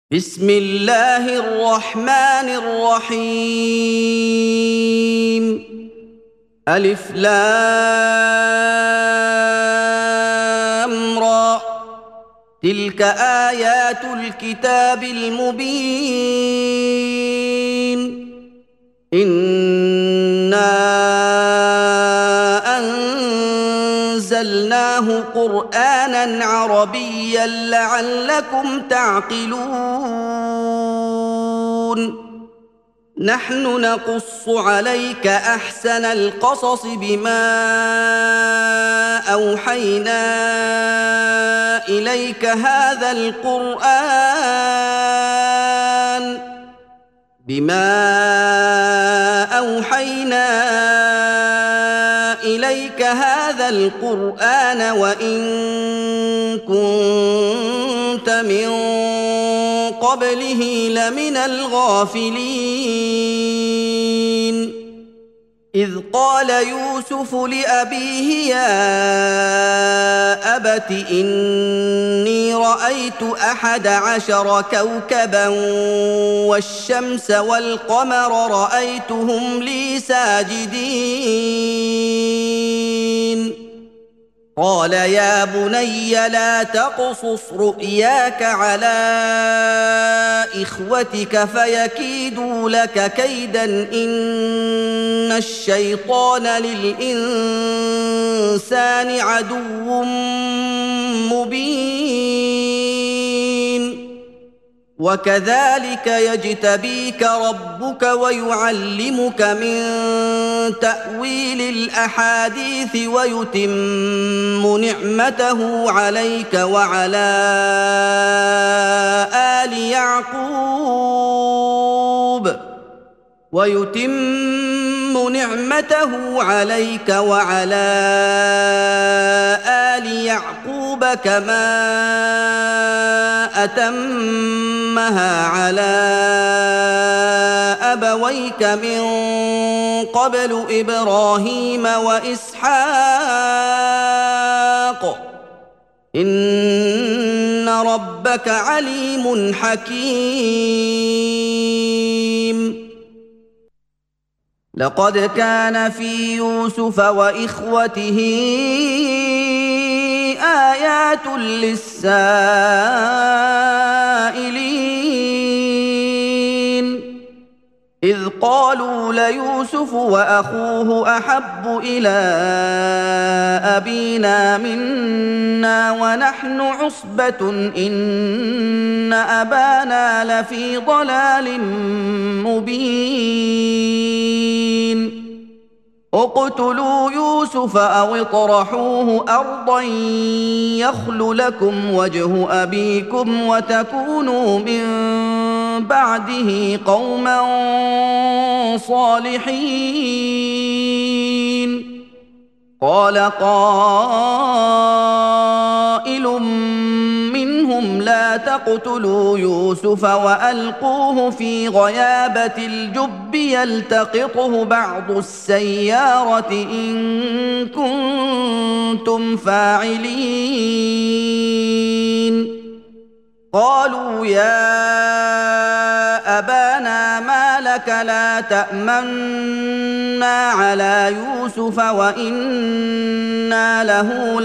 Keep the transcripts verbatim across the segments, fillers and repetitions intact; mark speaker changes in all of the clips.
Speaker 1: بسم الله الرحمن الرحيم. ألف لام را. تلك آيات الكتاب المبين. إنا أنزلناه قرآنا عربيا لعلكم تعقلون. نحن نقص عليك أحسن القصص بما أوحينا إليك هذا القرآن بما أوحينا إليك هذا القرآن وإن كنت من قبله لمن الغافلين. إذ قال يوسف لأبيه يا أبت إني رأيت أحد عشر كوكبا والشمس والقمر رأيتهم لي ساجدين. قال يا بني لا تقصص رؤياك على إخوتك فيكيدوا لك كيدا إن الشيطان للإنسان عدو مبين. وكذلك يجتبيك ربك ويعلمك من تأويل الأحاديث ويتم نعمته عليك وعلى آل يعقوب ويتم نعمته عليك وعلى آل يعقوب كما أتمها على أبويك من قبل إبراهيم وإسحاق إن ربك عليم حكيم. لقد كان في يوسف وإخوته آيات للسائلين. إذ قالوا ليوسف وأخوه أحب إلى أبينا منا ونحن عصبة إن أبانا لفي ضلال مبين. اقتلوا يوسف أو اطرحوه أرضا يخل لكم وجه أبيكم وتكونوا من بعده قوما صالحين. قال قائل منهم لا تقتلوا يوسف وألقوه في غيابة الجب يلتقطه بعض السيارة إن كنتم فاعلين. قالوا يا أبانا ما لك لا تأمنا على يوسف وإنا له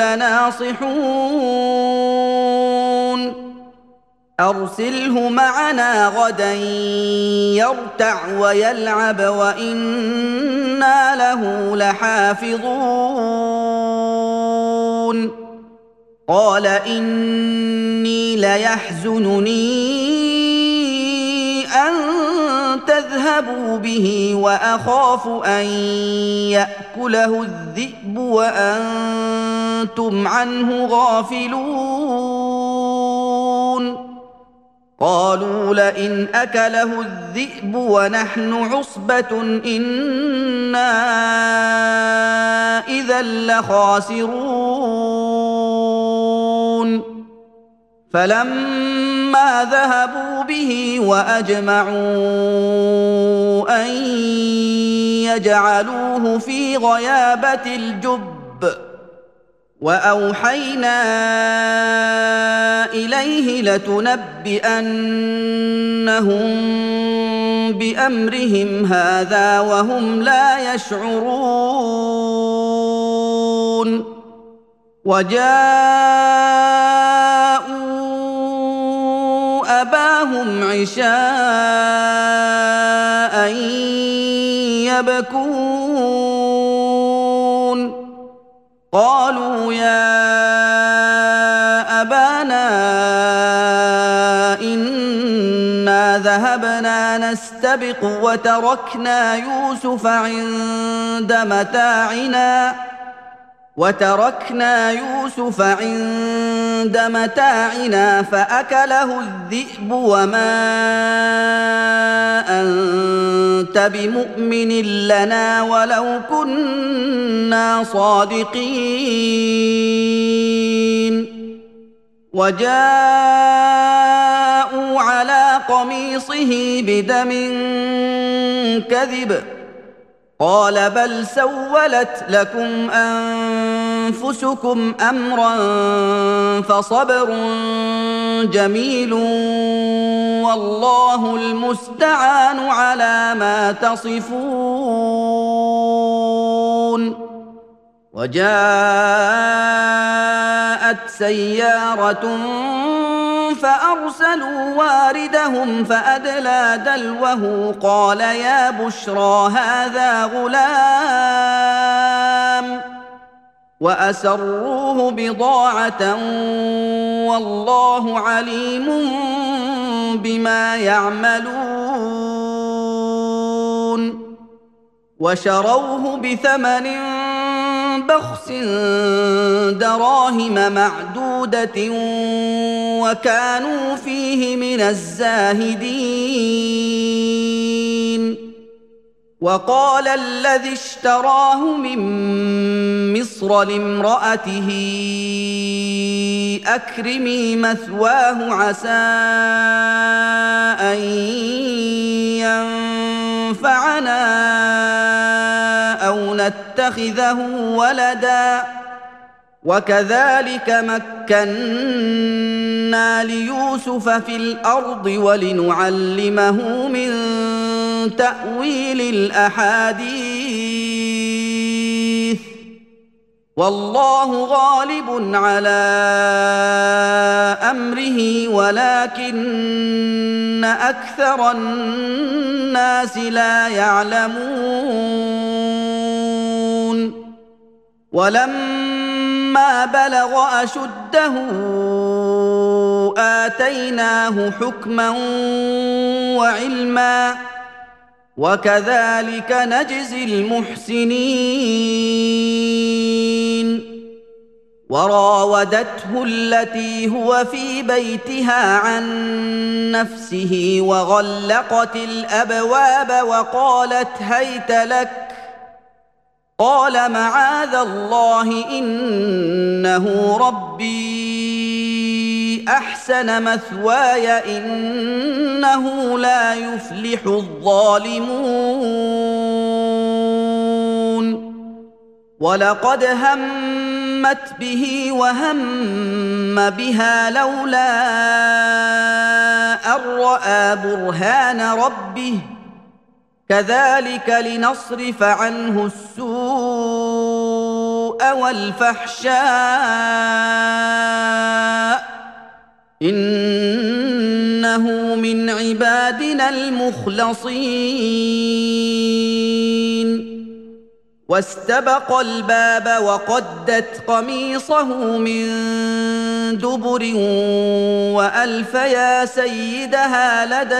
Speaker 1: لناصحون. أرسله معنا غدا يرتع ويلعب وإنا له لحافظون. قال إني ليحزنني أن تذهبوا به وأخاف أن يأكله الذئب وأنتم عنه غافلون. قالوا لئن أكله الذئب ونحن عصبة إنا إذا لخاسرون. فلما ذهبوا به وأجمعوا أن يجعلوه في غيابة الجب واوحينا اليه لتنبئنهم بامرهم هذا وهم لا يشعرون وجاءوا اباهم عشاء يبكون قالوا يا أبانا إنا ذهبنا نستبق وتركنا يوسف عند متاعنا وتركنا يوسف عند متاعنا فأكله الذئب وما أنت بمؤمن لنا ولو كنا صادقين وجاءوا على قميصه بدم كذب قال بل سولت لكم أنفسكم أمرا فصبر جميل والله المستعان على ما تصفون وجاءت سيارة فأرسلوا واردهم فأدلى دلوه قال يا بشرى هذا غلام وأسروه بضاعة والله عليم بما يعملون وشروه بثمن بخس دراهم معدودة وكانوا فيه من الزاهدين وقال الذي اشتراه من مصر لامرأته أكرمي مثواه عسى أن ينفعنا أو نتخذه ولدا وكذلك مكنا ليوسف في الأرض ولنعلمه من تأويل الأحاديث والله غالب على أمره ولكن أكثر الناس لا يعلمون ولما بلغ أشده آتيناه حكما وعلما وكذلك نجزي المحسنين وراودته التي هو في بيتها عن نفسه وغلقت الأبواب وقالت هيت لك قال معاذ الله إنه ربي أحسن مثواي إنه لا يفلح الظالمون ولقد همت به وهم بها لولا أن رأى برهان ربه كذلك لنصرف عنه السوء والفحشاء إنه من عبادنا المخلصين واستبق الباب وقدت قميصه من دبر وألف يا سيدها لدى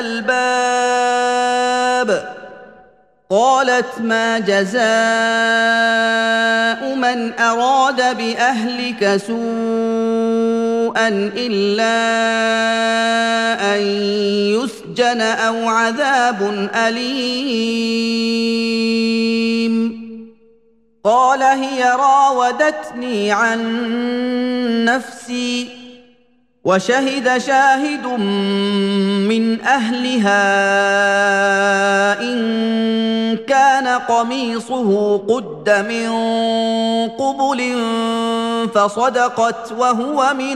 Speaker 1: الباب قالت ما جزاء من أراد بأهلك سوءا إلا أن يسجن أو عذاب أليم قال هي راودتني عن نفسي وشهد شاهد من أهلها إن كان بدا قميصه قد من قبل فصدقت وهو من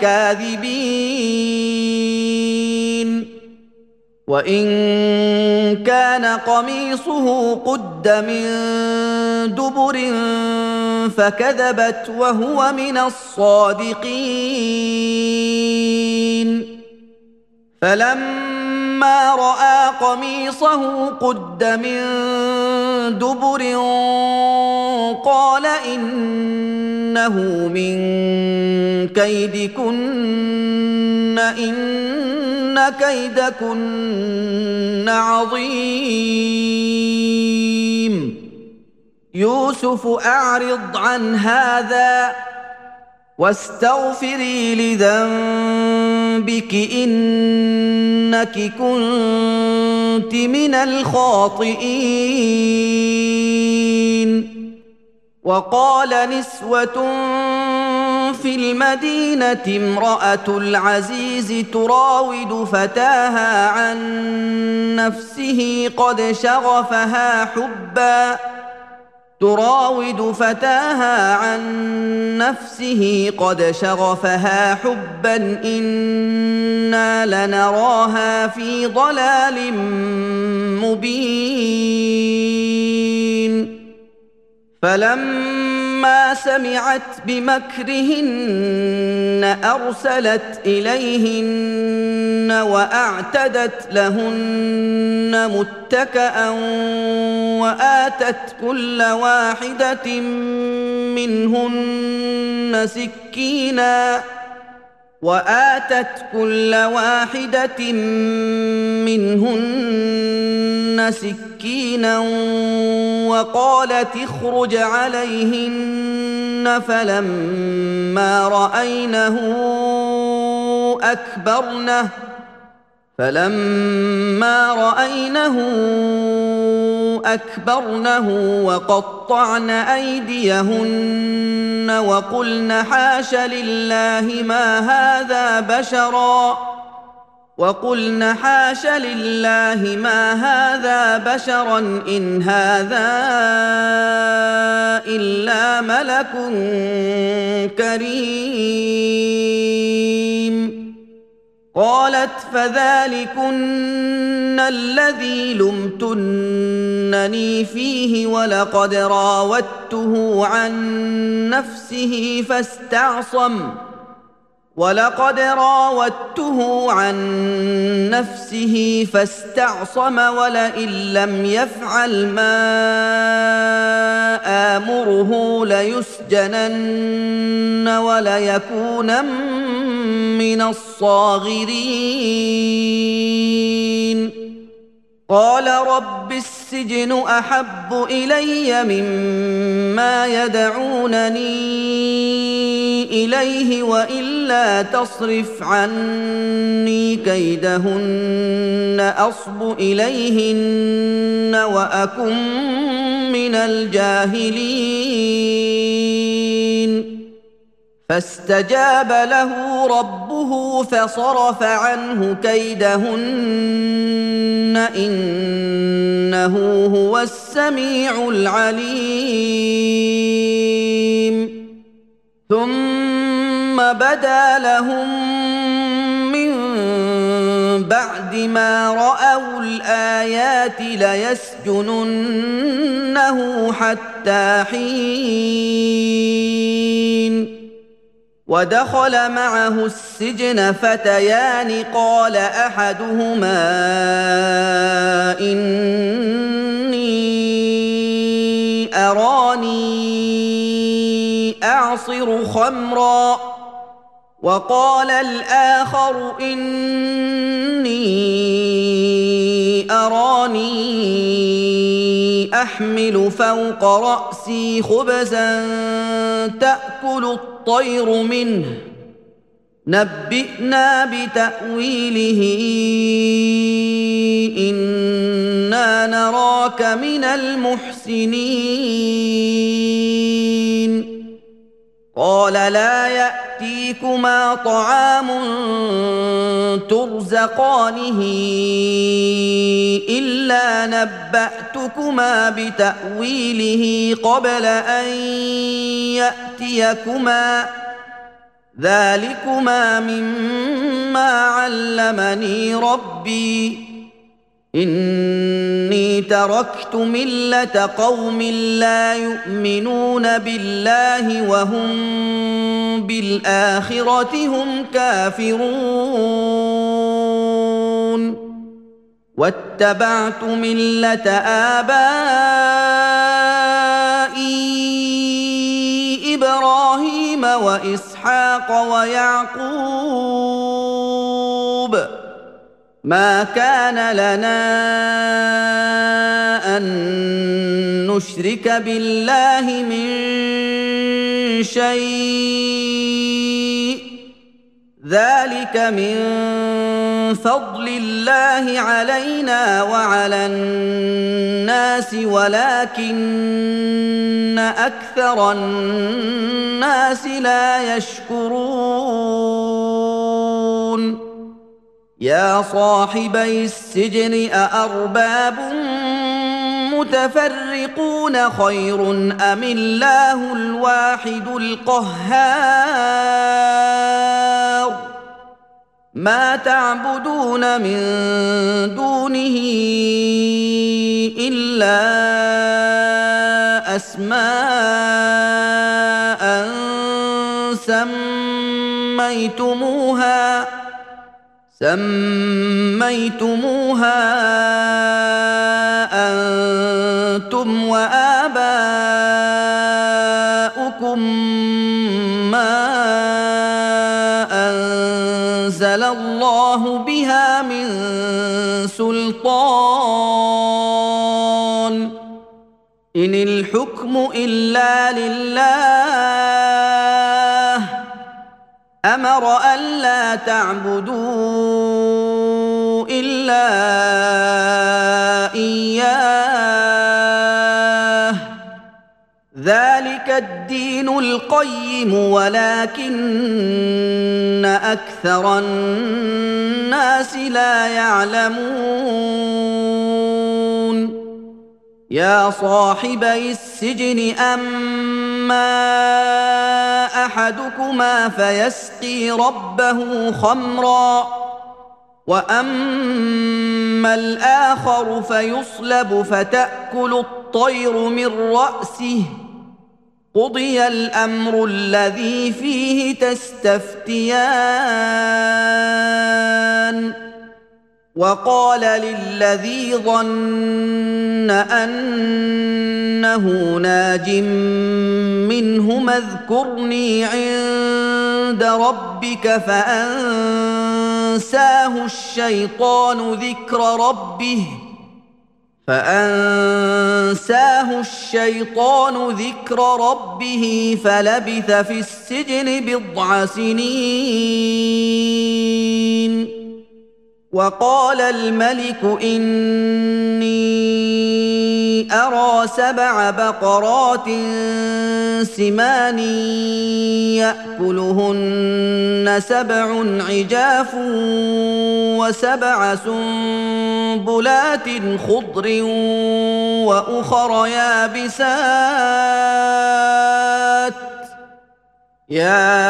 Speaker 1: الكاذبين وإن كان قميصه قد من دبر فكذبت وهو من الصادقين فلما رأى قميصه قد من دبر قال إنه من كيدكن إن كيدكن عظيم يوسف أعرض عن هذا واستغفري لذنبك إنك كنت من الخاطئين وقال نسوة في المدينة امرأة العزيز تراود فتاها عن نفسه قد شغفها حبا تراود فتاها عن نفسه قد شغفها حبا إنا لنراها في ضلال مبين فلما سمعت بمكرهن أرسلت إليهن وأعتدت لهن متكأ وآتت كل واحدة منهن سكينا وآتت كل واحدة منهن سكينا وقالت اخرج عليهن فلما رأينه أكبرنه فلما رأينه أكبرنه وقطعن أيديهن وقلن حاش لله ما هذا بشرا وقلن حاش لله ما هذا بشرا إن هذا إلا ملك كريم قالت فذلكن الذي لمتنني فيه ولقد راودته عن نفسه فاستعصم ولقد راودته عن نفسه فاستعصم ولئن لم يفعل ما آمره ليسجنن وليكونن من الصاغرين قال رب السجن أحب إلي مما يدعونني إليه وإلا تصرف عني كيدهن أصب إليهن وأكن من الجاهلين فاستجاب له ربه فصرف عنه كيدهن إنه هو السميع العليم ثم بدا لهم من بعد ما رأوا الآيات ليسجننه حتى حين ودخل معه السجن فتيان قال أحدهما إني أراني أعصر خمرا وقال الآخر إني أراني أحمل فوق رأسي خبزا تأكل الطير منه نبئنا بتأويله إنا نراك من المحسنين قال لا يأتي ياتيكما طعام ترزقانه الا نباتكما بتاويله قبل ان ياتيكما ذلكما مما علمني ربي إني تركت ملة قوم لا يؤمنون بالله وهم بالآخرة هم كافرون واتبعت ملة آبائي إبراهيم وإسحاق ويعقوب ما كان لنا أن نشرك بالله من شيء ذلك من فضل الله علينا وعلى الناس ولكن أكثر الناس لا يشكرون يا صاحبي السجن أأرباب متفرقون خير أم الله الواحد القهار ما تعبدون من دونه إلا أسماء سميتموها سميتموها أنتم وآباؤكم ما أنزل الله بها من سلطان إن الحكم إلا لله أمر ألا تعبدوا إلا إياه ذلك الدين القيم ولكن أكثر الناس لا يعلمون يا صاحبي السجن أما أحدكما فيسقي ربه خمرا وأما الآخر فيصلب فتأكل الطير من رأسه قضي الأمر الذي فيه تستفتيان وقال للذي ظن أنه ناج منهما اذكرني عند ربك فأنساه الشيطان ذكر ربه فأنساه الشيطان ذكر ربه فلبث في السجن بضع سنين وقال الملك إني أرى سبع بقرات سمان يأكلهن سبع عجاف وسبع سنبلات خضر وأخر يابسات يا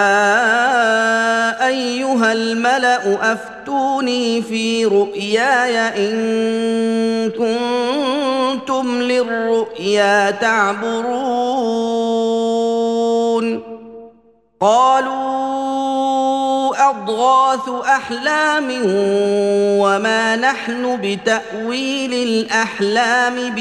Speaker 1: أيها الملأ أفتوني في رؤياي إن كنتم للرؤيا تعبرون قالوا أضغاث أحلام وما نحن بتأويل الأحلام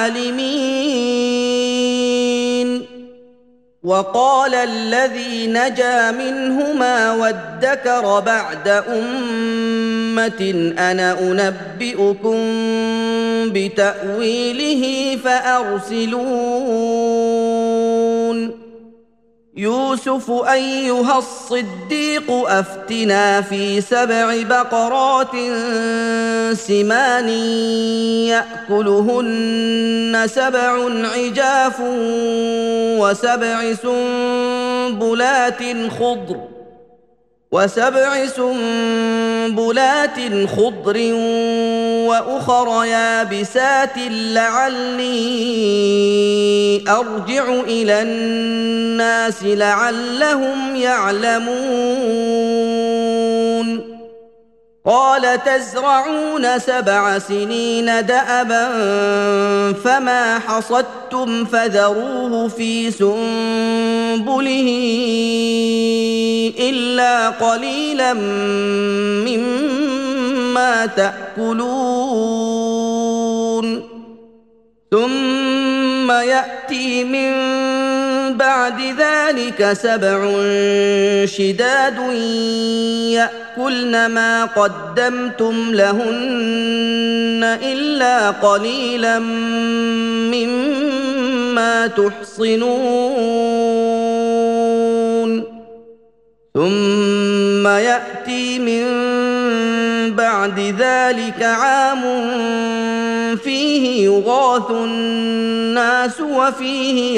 Speaker 1: بعالمين وقال الذي نجا منهما وادكر بعد أمة أنا أنبئكم بتأويله فأرسلون يوسف أيها الصديق أفتنا في سبع بقرات سمان يأكلهن سبع عجاف وسبع سنبلات خضر وسبع سنبلات خضر واخر يابسات لعلي ارجع الى الناس لعلهم يعلمون قال تزرعون سبع سنين دأبا فما حصدتم فذروه في سنبله إلا قليلا مما تأكلون ثم يأتي من بعد ذلك سبع شداد يأكلن ما قدمتم لهن إلا قليلا مما تحصنون ثم يأتي من بعد ذلك عام فيه يغاث الناس وفيه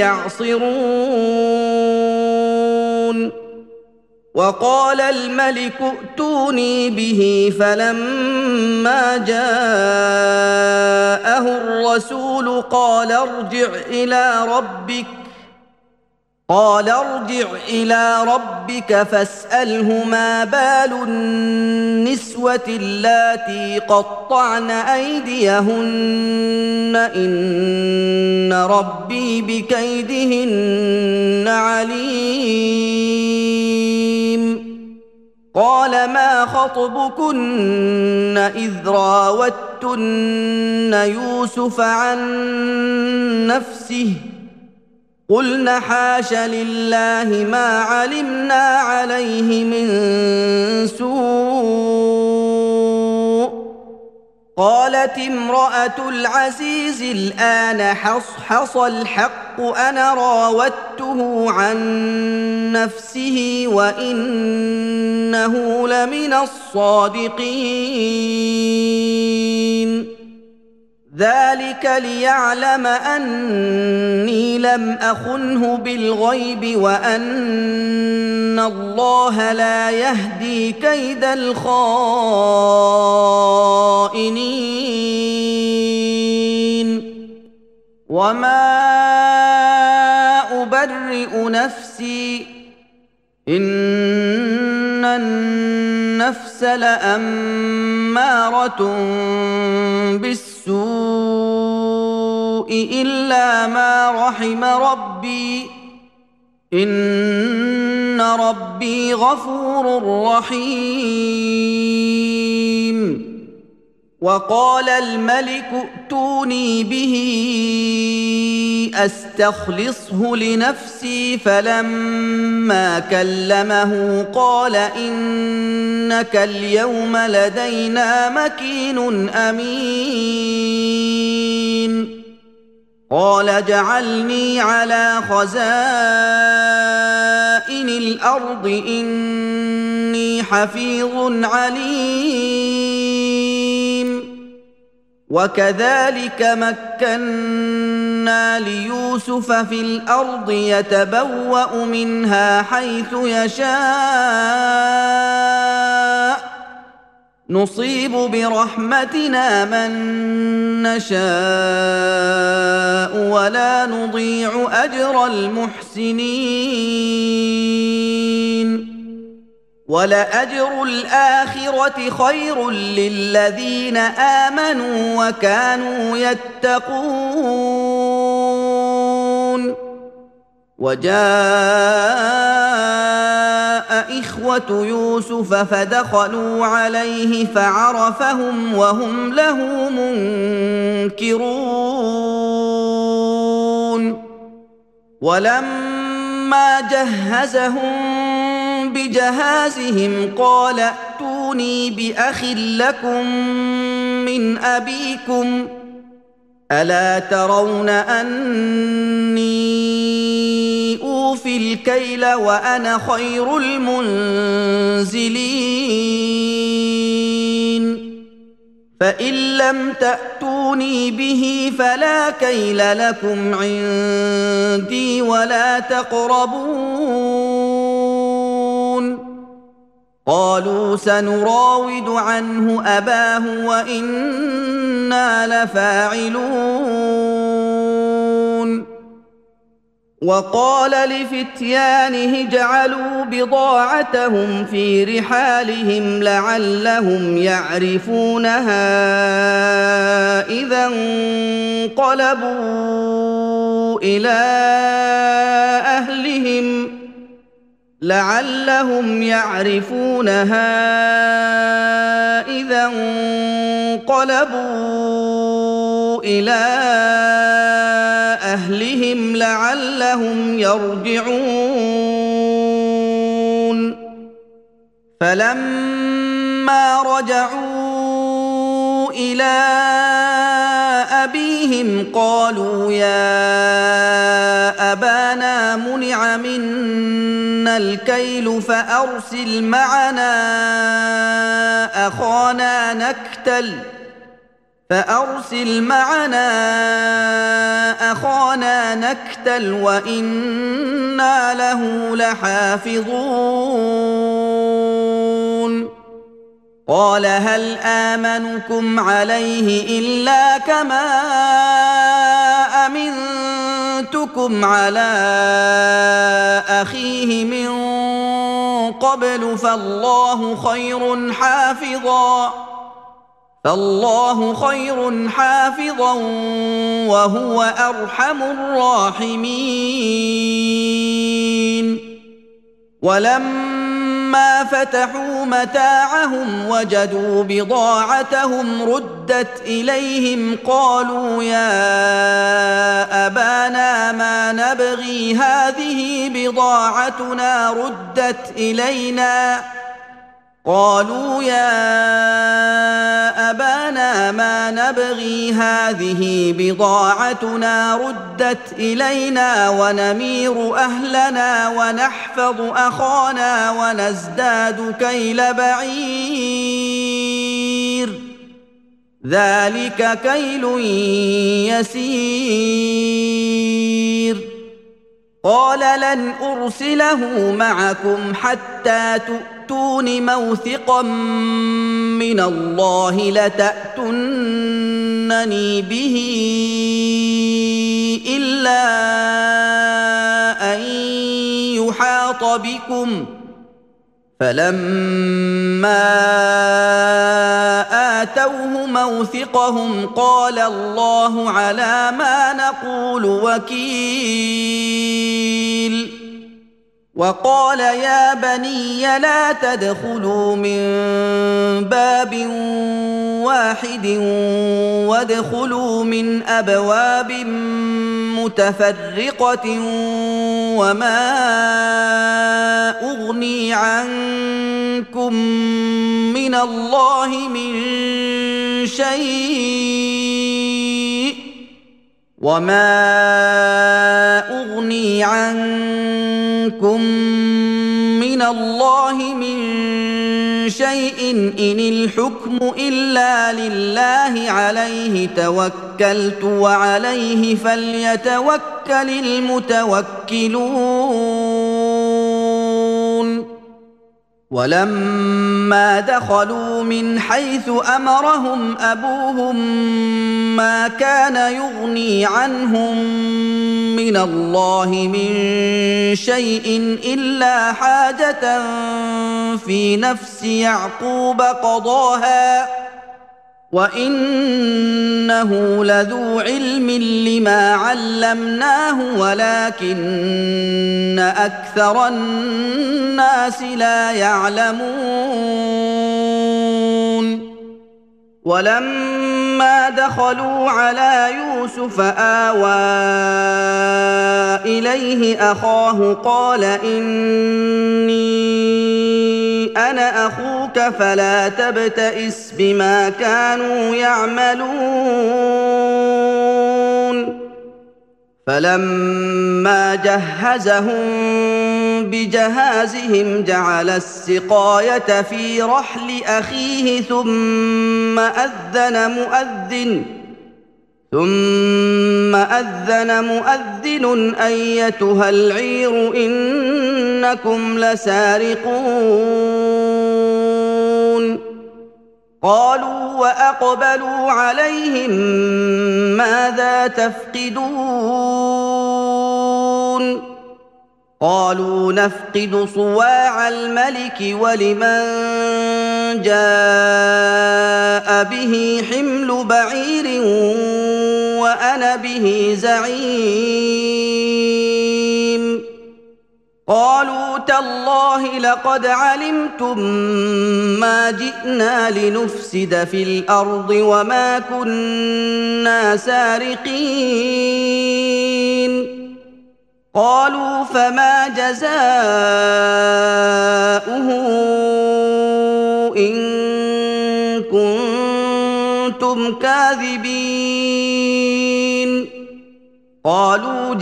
Speaker 1: يعصرون وقال الملك ائتوني به فلما جاءه الرسول قال ارجع إلى ربك قال ارجع إلى ربك فاسأله ما بال النسوة اللاتي قطعن أيديهن إن ربي بكيدهن عليم قال ما خطبكن إذ راوتن يوسف عن نفسه قلنا حاش لله ما علمنا عليه من سوء قالت امرأة العزيز الآن حصحص الحق أنا راودته عن نفسه وإنه لمن الصادقين ذلك ليعلم أني لم أخنه بالغيب وأن الله لا يهدي كيد الخائنين وما أبرئ نفسي إن النفس لأمارة بالسوء إلا ما رحم ربي إن ربي غفور رحيم وقال الملك ائتوني به أستخلصه لنفسي فلما كلمه قال إنك اليوم لدينا مكين أمين قال اجعلني على خزائن الأرض إني حفيظ عليم وكذلك مكنا ليوسف في الأرض يتبوأ منها حيث يشاء نصيب برحمتنا من نشاء ولا نضيع أجر المحسنين ولأجر الآخرة خير للذين آمنوا وكانوا يتقون وجاء إخوة يوسف فدخلوا عليه فعرفهم وهم له منكرون ولما جهزهم بجهازهم قال ائتوني بأخ لكم من أبيكم ألا ترون أني أوفي الكيل وأنا خير المنزلين فإن لم تأتوني به فلا كيل لكم عندي ولا تقربون قالوا سنراود عنه أباه وإنا لفاعلون وقال لفتيانه اجعلوا بضاعتهم في رحالهم لعلهم يعرفونها إذا انقلبوا إلى أهلهم لعلهم يعرفونها إذا انقلبوا إلى أهلهم لعلهم يرجعون فلما رجعوا إلى أبيهم قالوا يا أبانا منع منا الكيل فأرسل معنا أخانا نكتل فأرسل معنا أخانا نكتل وإنا له لحافظون قال هل آمنكم عليه إلا كما أمنتكم على أخيه من قبل فالله خير حافظا فالله خير حافظا وهو أرحم الراحمين ولما فتحوا متاعهم وجدوا بضاعتهم ردت إليهم قالوا يا أبانا ما نبغي هذه بضاعتنا ردت إلينا قالوا يا أبانا ما نبغي هذه بضاعتنا ردت إلينا ونمير أهلنا ونحفظ أخانا ونزداد كيل بعير ذلك كيل يسير قال لن أرسله معكم حتى تؤتون موثقا من الله لتأتونني به إلا أن يحاط بكم فلما آتوه موثقهم قال الله على ما نقول وكيل وقال يا بني لا تدخلوا من باب واحد وادخلوا من أبواب متفرقة وما أغني عنكم من الله من شيء وما أغني عنكم من الله من شيء إن الحكم إلا لله عليه توكلت وعليه فليتوكل المتوكلون ولما دخلوا من حيث أمرهم أبوهم ما كان يغني عنهم من الله من شيء إلا حاجة في نفس يعقوب قضاها وإنه لذو علم لما علمناه ولكن أكثر الناس لا يعلمون ولما دخلوا على يوسف آوى إليه أخاه قال إني أنا أخوك فلا تبتئس بما كانوا يعملون فلما جهزهم بجهازهم جعل السقاية في رحل أخيه ثم أذن مؤذن ثم أذن مؤذن أيتها العير إنكم لسارقون قالوا وأقبلوا عليهم ماذا تفقدون قالوا نفقد صواع الملك ولمن جاء به حمل بعير وأنا به زعيم قالوا تالله لقد علمتم ما جئنا لنفسد في الأرض وما كنا سارقين قالوا فما جزاؤه إن كنتم كاذبين قالوا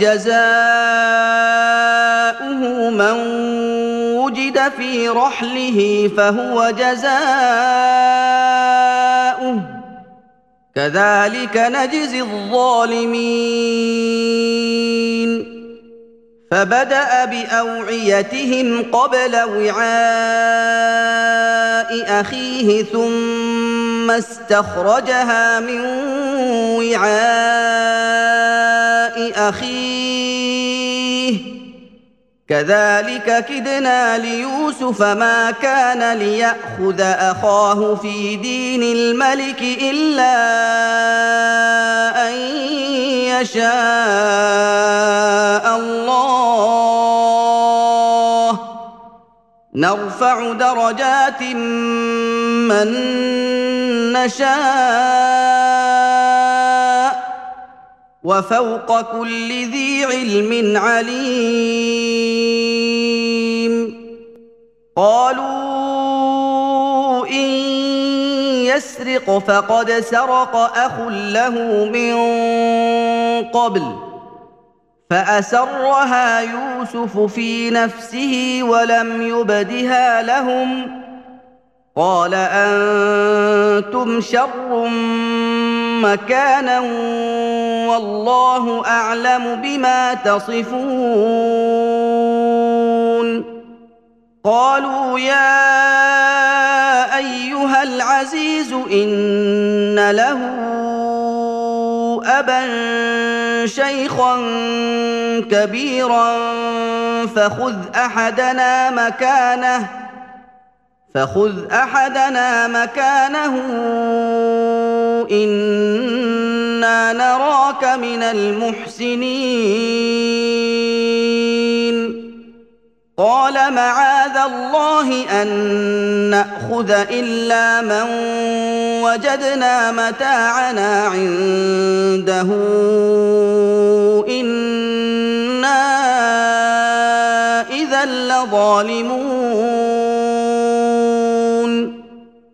Speaker 1: جزاؤه من وجد في رحله فهو جزاؤه كذلك نجزي الظالمين فبدأ بأوعيتهم قبل وعاء أخيه ثم استخرجها من وعاء أخيه كذلك كدنا ليوسف ما كان ليأخذ أخاه في دين الملك إلا أن يشاء الله نرفع درجات من نشاء وفوق كل ذي علم عليم قالوا إن يسرق فقد سرق أخ له من قبل فأسرها يوسف في نفسه ولم يبدها لهم قال أنتم شر مكانا والله أعلم بما تصفون قالوا يا أيها العزيز إن له أبا شيخا كبيرا فخذ أحدنا مكانه فخذ أحدنا مكانه إنا نراك من المحسنين قال معاذ الله أن نأخذ إلا من وجدنا متاعنا عنده إنا إذا لظالمون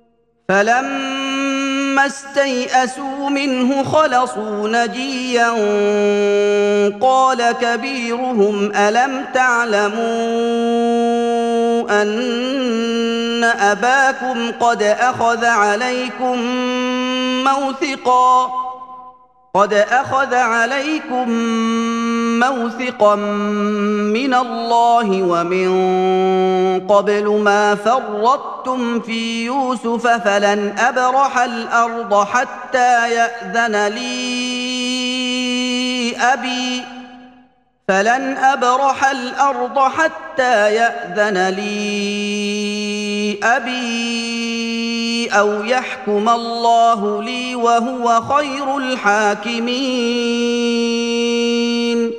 Speaker 1: فلما استيئسوا منه خلصوا نجيا قال كبيرهم ألم تعلموا أن أباكم قد أخذ عليكم موثقا قد أخذ عليكم موثقا من الله ومن قبل ما فرطتم في يوسف فلن أبرح الأرض حتى يأذن لي أبي فلن أبرح الأرض حتى يأذن لي أبي أو يحكم الله لي وهو خير الحاكمين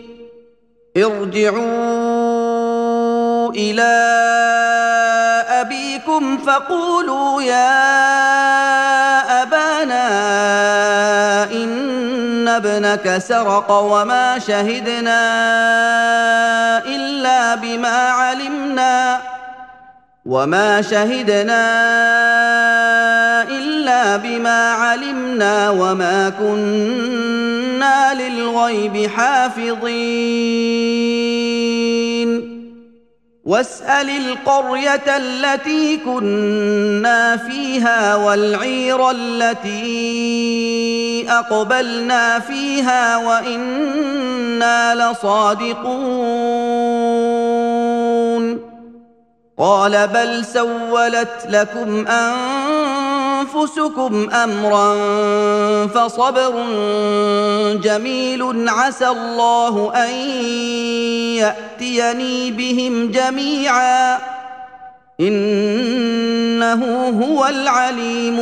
Speaker 1: ارجعوا إلى أبيكم فقولوا يا أبانا إن ابنك سرق وما شهدنا إلا بما علمنا وما شهدنا إلا بما علمنا وما كنا للغيب حافظين واسأل القرية التي كنا فيها والعير التي أقبلنا فيها وإنا لصادقون قال بل سولت لكم أنفسكم أمرا فصبر جميل عسى الله أن يأتيني بهم جميعا إنه هو العليم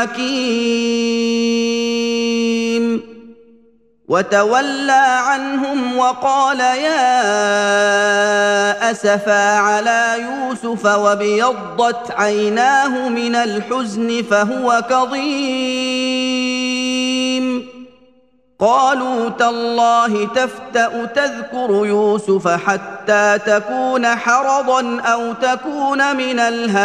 Speaker 1: الحكيم وتولى عنهم وقال يا أسفا على يوسف وابيضت عيناه من الحزن فهو كظيم قالوا تالله تفتأ تذكر يوسف حتى تكون حرضا أو تكون من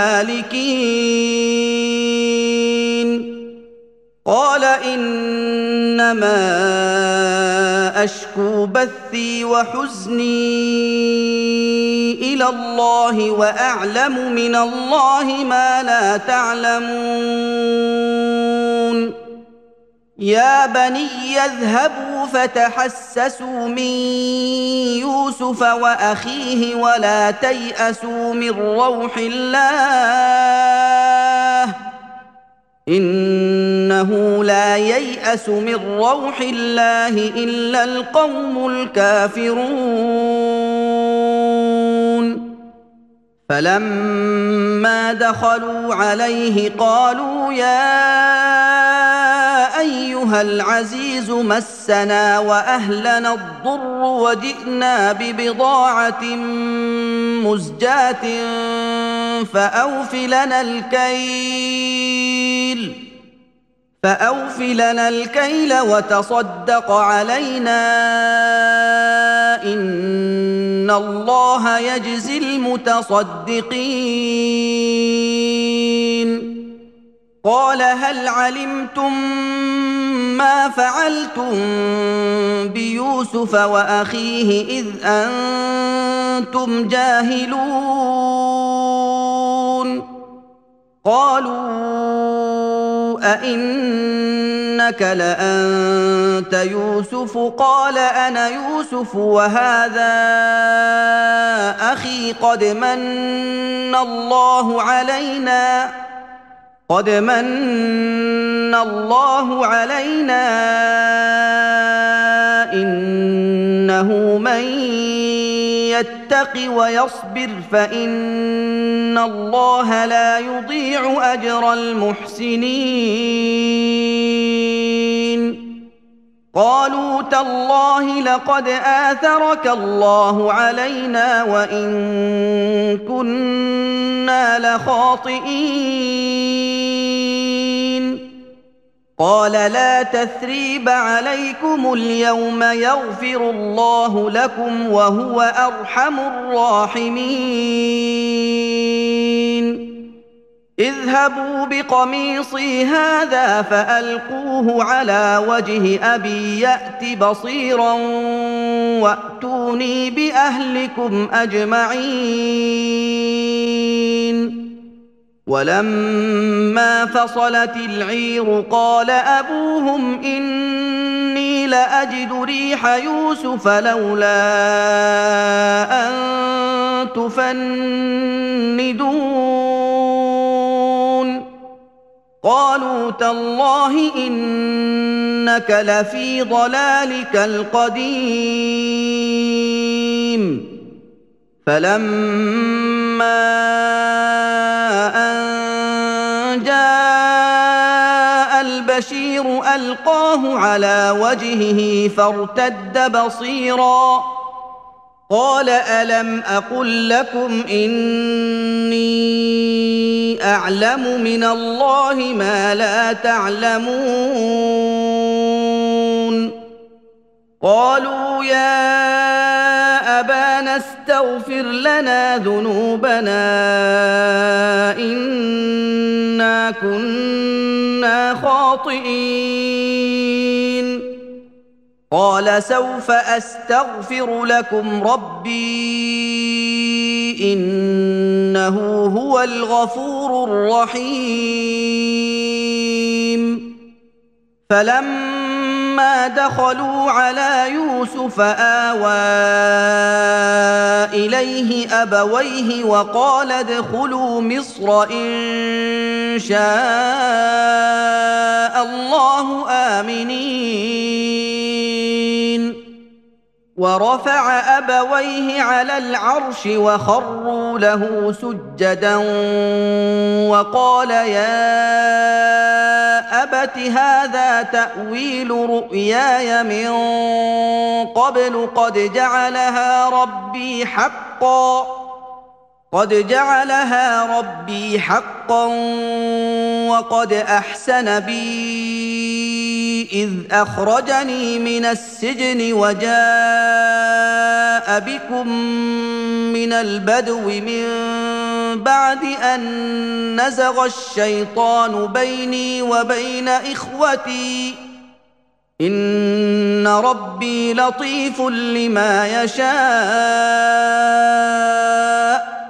Speaker 1: الهالكين قال إنما أشكو بثي وحزني إلى الله وأعلم من الله ما لا تعلمون يا بني اذهبوا فتحسسوا من يوسف وأخيه ولا تيأسوا من روح الله إنه لا ييأس من روح الله إلا القوم الكافرون فلما دخلوا عليه قالوا يا أيها العزيز مسنا وأهلنا الضر وجئنا ببضاعة مزجاة فأوف لنا الكيل فأوف لنا الكيل وتصدق علينا إن الله يجزي المتصدقين قال هل علمتم ما فعلتم بيوسف وأخيه إذ أنتم جاهلون قالوا أئنك لأنت يوسف قال أنا يوسف وهذا أخي قد من الله علينا قد من الله علينا إنه من يتق ويصبر فإن الله لا يضيع أجر المحسنين قالوا تالله لقد آثرك الله علينا وإن كنا لخاطئين قال لا تثريب عليكم اليوم يغفر الله لكم وهو أرحم الراحمين اذهبوا بقميصي هذا فألقوه على وجه أبي يأت بصيرا وأتوني بأهلكم أجمعين ولما فصلت العير قال أبوهم إني لأجد ريح يوسف لولا أن تفندون قالوا تالله إنك لفي ضلالك القديم فلما أن جاء البشير ألقاه على وجهه فارتد بصيرا قال ألم أقل لكم إني أعلم من الله ما لا تعلمون قالوا يا أبانا استغفر لنا ذنوبنا إنا كنا خاطئين قال سوف أستغفر لكم ربي إنه هو الغفور الرحيم فلما فلما دخلوا على يوسف آوى إليه أبويه وقال ادخلوا مصر إن شاء الله آمنين ورفع أبويه على العرش وخروا له سجدا وقال يا أبت هذا تأويل رؤياي من قبل قد جعلها ربي حقا قد جعلها ربي حقا وقد أحسن بي إذ أخرجني من السجن وجاء بكم من البدو من بعد أن نزغ الشيطان بيني وبين إخوتي إن ربي لطيف لما يشاء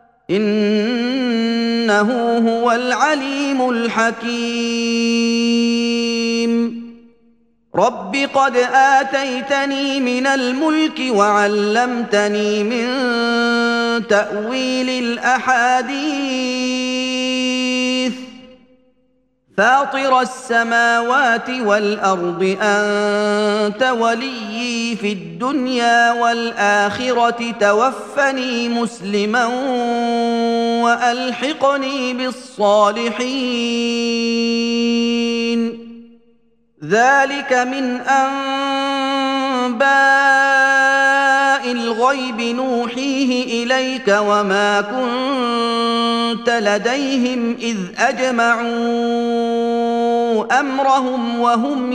Speaker 1: إنه هو العليم الحكيم رب قد آتيتني من الملك وعلمتني من تأويل الأحاديث فاطر السماوات والأرض أنت وليي في الدنيا والآخرة توفني مسلما وألحقني بالصالحين ذلك من أنباء الغيب نوحيه إليك وما كنت لديهم إذ أجمعوا أمرهم وهم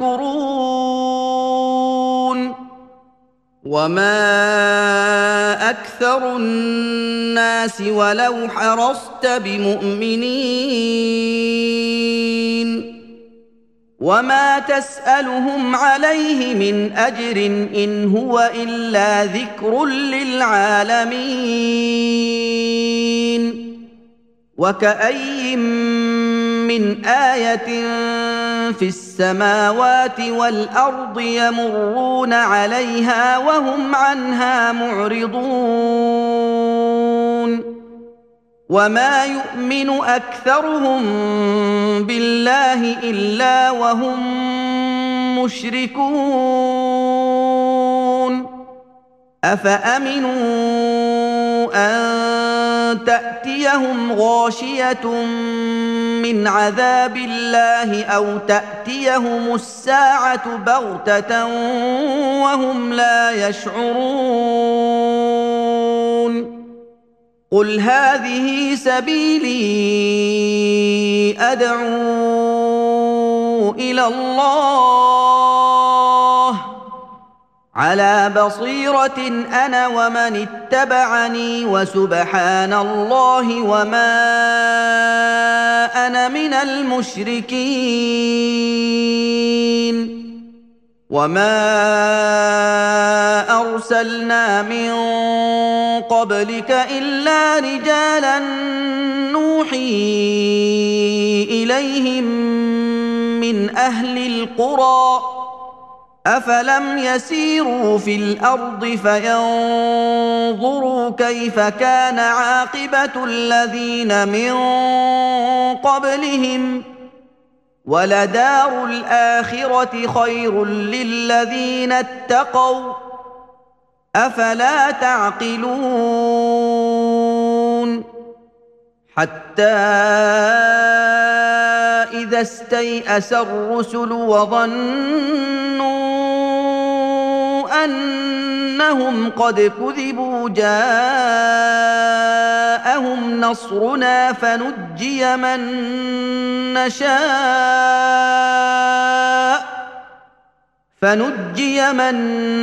Speaker 1: يمكرون وما أكثر الناس ولو حرصت بمؤمنين وما تسألهم عليه من أجر إن هو إلا ذكر للعالمين وكأي من آية في السماوات والأرض يمرون عليها وهم عنها معرضون وما يؤمن أكثرهم بالله إلا وهم مشركون أفأمنوا أن تأتيهم غاشية من عذاب الله أو تأتيهم الساعة بغتة وهم لا يشعرون قل هذه سبيلي أدعو إلى الله على بصيرة أنا ومن اتبعني وسبحان الله وما أنا من المشركين وما أرسلنا من قبلك إلا رجالا نوحي إليهم من أهل القرى أفلم يسيروا في الأرض فينظروا كيف كان عاقبة الذين من قبلهم ولدار الآخرة خير للذين اتقوا أفلا تعقلون حتى إذا استيأس الرسل وظنوا أنهم قد كذبوا جاءهم نصرنا فنجي من نشاء فنجي من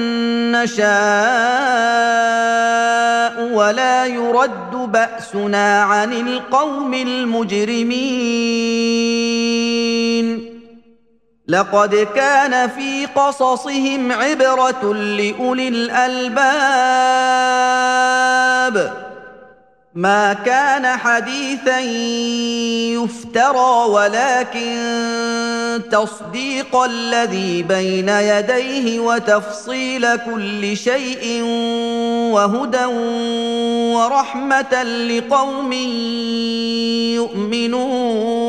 Speaker 1: نشاء ولا يرد بأسنا عن القوم المجرمين لقد كان في قصصهم عبرة لأولي الألباب ما كان حديثا يفترى ولكن تصديق الذي بين يديه وتفصيل كل شيء وهدى ورحمة لقوم يؤمنون.